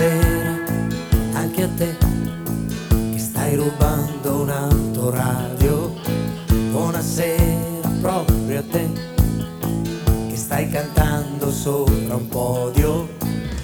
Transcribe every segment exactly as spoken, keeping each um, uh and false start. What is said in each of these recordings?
Buonasera anche a te che stai rubando un'autoradio. Buonasera proprio a te che stai cantando sopra un podio.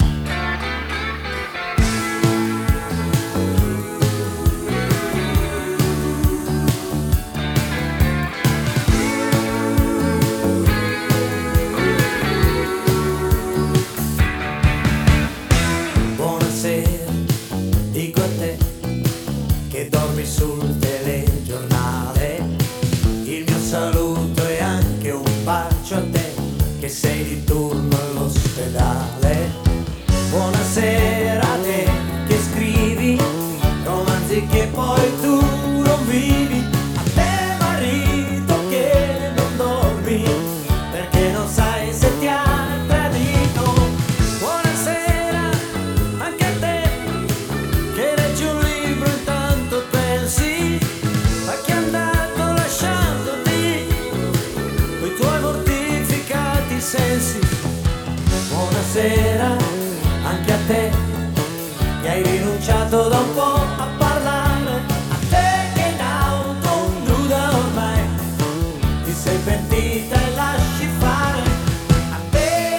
Dico a te che dormi sul telegiornale, il mio saluto è anche un bacio a te che sei di turno all'ospedale. Buonasera a te che scrivi romanzi che poi tu non vivi, a te marito che non dormi perché non sai se ti ha tradito. Buonasera anche a te che leggi un libro e intanto pensi a chi è andato lasciandoti coi tuoi mortificati sensi. Buonasera anche a te che hai rinunciato da un po' a parlare, a te che in auto nuda ormai ti sei pentita e lasci fare, a te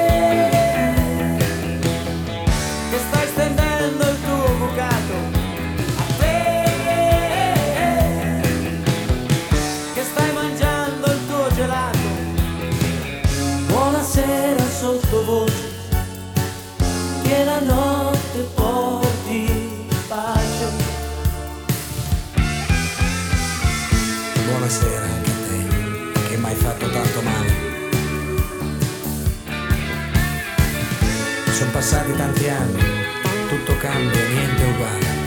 che stai stendendo il tuo bucato, a te che stai mangiando il tuo gelato. Buonasera sottovoce che la notte porti pace. Buonasera anche a te che mi hai fatto tanto male. Sono passati tanti anni, tutto cambia, niente è uguale.